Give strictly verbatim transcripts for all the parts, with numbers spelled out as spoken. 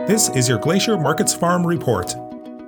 This is your Glacier Markets Farm Report.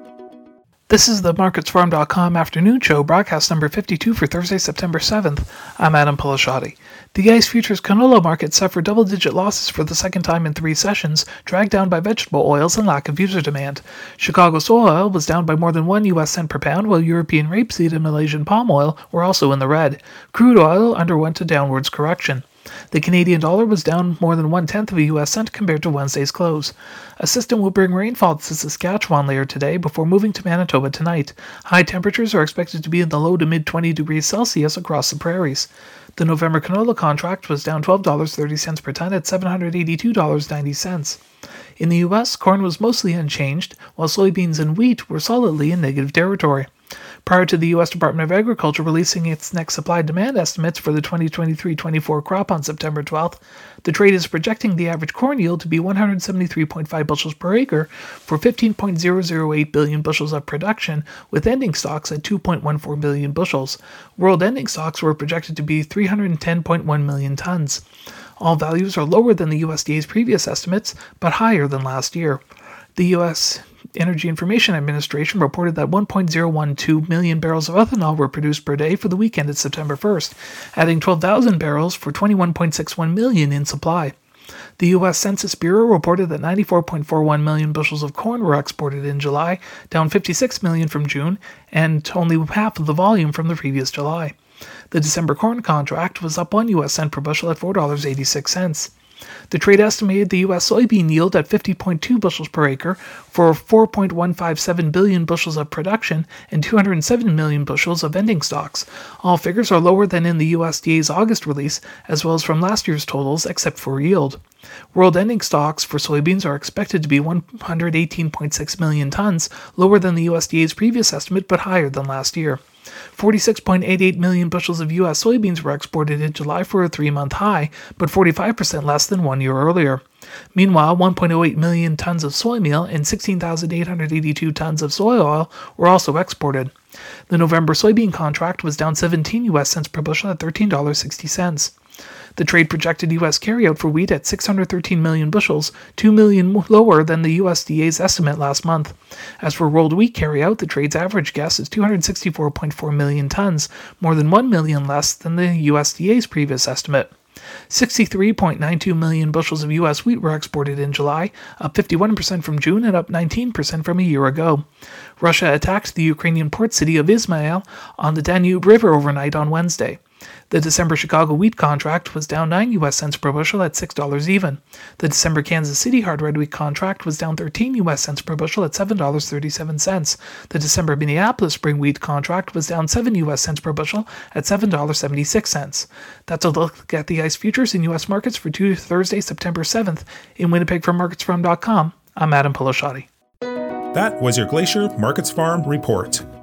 This is the markets farm dot com afternoon show, broadcast number fifty-two for Thursday, September seventh. I'm Adam Pilasciatti. The ICE Futures canola market suffered double-digit losses for the second time in three sessions, dragged down by vegetable oils and lack of user demand. Chicago soy oil was down by more than one U S cent per pound, while European rapeseed and Malaysian palm oil were also in the red. Crude oil underwent a downwards correction. The Canadian dollar was down more than one-tenth of a U S cent compared to Wednesday's close. A system will bring rainfall to Saskatchewan later today before moving to Manitoba tonight. High temperatures are expected to be in the low to mid twenty degrees Celsius across the prairies. The November canola contract was down twelve dollars and thirty cents per ton at seven hundred eighty-two dollars and ninety cents. In the U S, corn was mostly unchanged, while soybeans and wheat were solidly in negative territory. Prior to the U S Department of Agriculture releasing its next supply-demand estimates for the twenty twenty-three twenty-four crop on September twelfth, the trade is projecting the average corn yield to be one hundred seventy-three point five bushels per acre for fifteen point zero zero eight billion bushels of production, with ending stocks at two point one four billion bushels. World ending stocks were projected to be three hundred ten point one million tons. All values are lower than the U S D A's previous estimates, but higher than last year. The U S Energy Information Administration reported that one point zero one two million barrels of ethanol were produced per day for the week ended September first, adding twelve thousand barrels for twenty-one point six one million in supply. The U S Census Bureau reported that ninety-four point four one million bushels of corn were exported in July, down fifty-six million from June, and only half of the volume from the previous July. The December corn contract was up one U S cent per bushel at four dollars and eighty-six cents. The trade estimated the U S soybean yield at fifty point two bushels per acre for four point one five seven billion bushels of production and two hundred seven million bushels of ending stocks. All figures are lower than in the U S D A's August release, as well as from last year's totals, except for yield. World ending stocks for soybeans are expected to be one hundred eighteen point six million tons, lower than the U S D A's previous estimate, but higher than last year. forty-six point eight eight million bushels of U S soybeans were exported in July for a three-month high, but forty-five percent less than one year earlier. Meanwhile, one point zero eight million tons of soy meal and sixteen thousand eight hundred eighty-two tons of soy oil were also exported. The November soybean contract was down seventeen U S cents per bushel at thirteen dollars and sixty cents. The trade projected U S carryout for wheat at six hundred thirteen million bushels, two million lower than the U S D A's estimate last month. As for rolled wheat carryout, the trade's average guess is two hundred sixty-four point four million tons, more than one million less than the U S D A's previous estimate. sixty-three point nine two million bushels of U S wheat were exported in July, up fifty-one percent from June and up nineteen percent from a year ago. Russia attacked the Ukrainian port city of Izmail on the Danube River overnight on Wednesday. The December Chicago wheat contract was down nine U S cents per bushel at six dollars even. The December Kansas City hard red wheat contract was down thirteen U S cents per bushel at seven dollars and thirty-seven cents. The December Minneapolis spring wheat contract was down seven U S cents per bushel at seven dollars and seventy-six cents. That's a look at the ICE futures in U S markets for Thursday, September seventh. In Winnipeg from markets farm dot com, I'm Adam Pilasciatti. That was your Glacier Markets Farm Report.